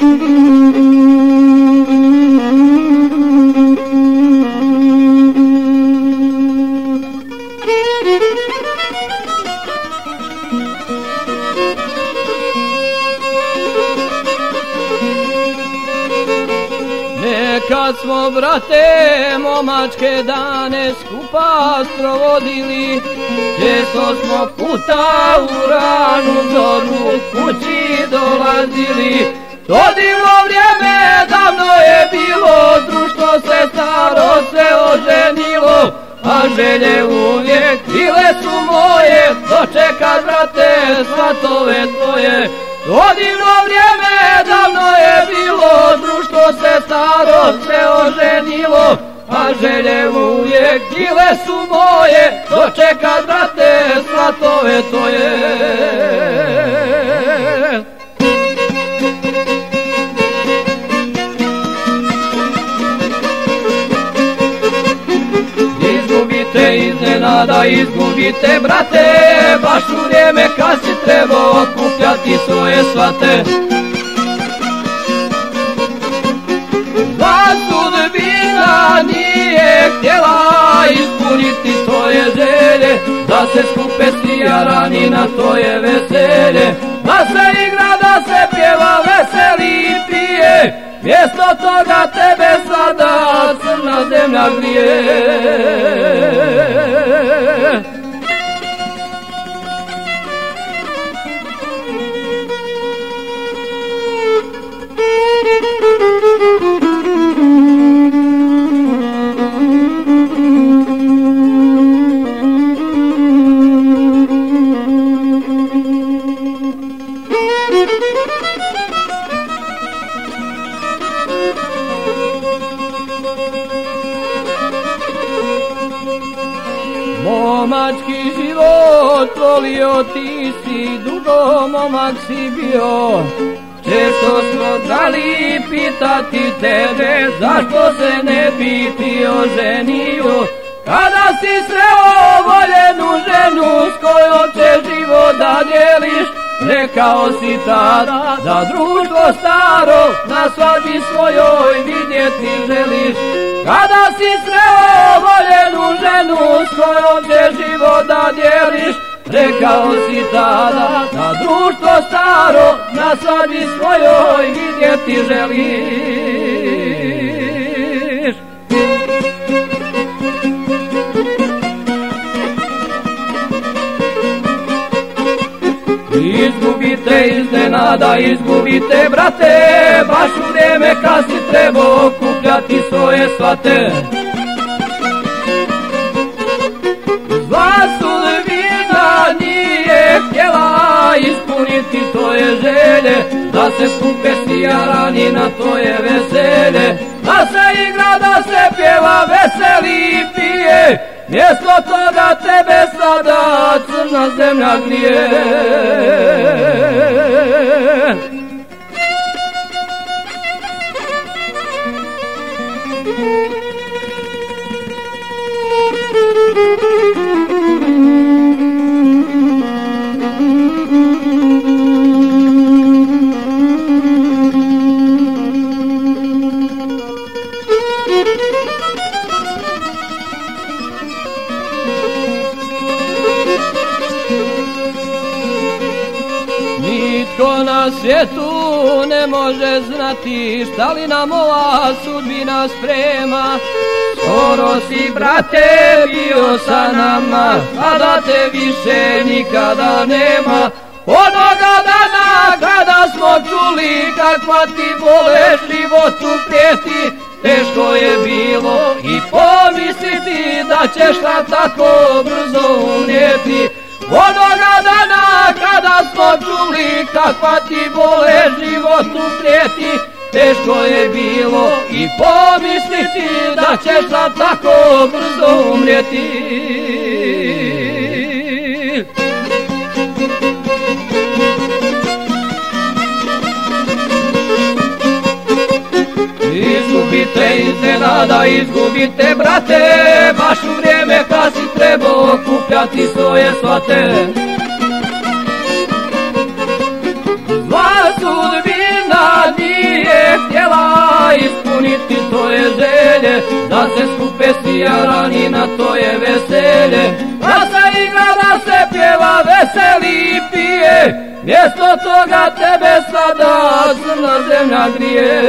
Kad smo, brate, momačke dane skupa sprovodili, često smo puta u ranu zoru kući dolazili. To divno vrijeme davno je bilo, društvo se staro se oženilo, a želje uvijek bile su moje, dočekat, brate, svatove tvoje. To divno vrijeme davno je bilo, društvo se staro se oženilo, a želje uvijek bile su moje, dočekat, brate, svatove tvoje. Izgubite iznenada, izgubite, brate, baš u vrijeme kad si trebao okupljati svoje svate. Zla sudbina nije htjela ispuniti tvoje želje, da se skupe svi jarani na tvoje veselje, da se igra, da se pjeva, veseli i pije. Mjesto toga tebe sada crna zemlja grije. Momački život volio ti si, dugo momak si bio. Često smo znali pitati tebe, zašto se ne bi ti oženio. Kada si sreo voljenu ženu s kojom će život da dijeliš, rekao si tada da društvo staro na svadbi svojoj vidjeti želiš. Kada si sreo voljenu ženu s kojom će život da dijeliš, rekao si tada da društvo staro na svadbi svojoj vidjeti želiš. Izgubite iznenada, izgubite, brate, baš u vrijeme kad si trebao okupljati svoje svate. Zla sudbina nije htjela ispuniti tvoje želje, da se skupe svi jarani na tvoje veselje, da se igra, da se pjeva, veseli i pije. Mjesto toga tebe sada crna zemlja grije. Nitko na svijetu ne može znati šta li nam ova sudbina sprema. Skoro si, brate, bio sa nama, a da te više nikada nema. Onoga dana kada smo čuli kakva ti bolest životu prijeti, teško je bilo i pomisliti da ćeš nam tako brzo umrijeti. Onoga dana kada smo čuli kakva ti bolest životu prijeti, teško je bilo i pomisliti da ćeš nam tako brzo umrijeti. Izgubite iznenada, izgubite, brate, baš u vrijeme kad si trebao okupljati svoje svate. Zla sudbina nije mjesto toga tebe sada crna zemlja grije.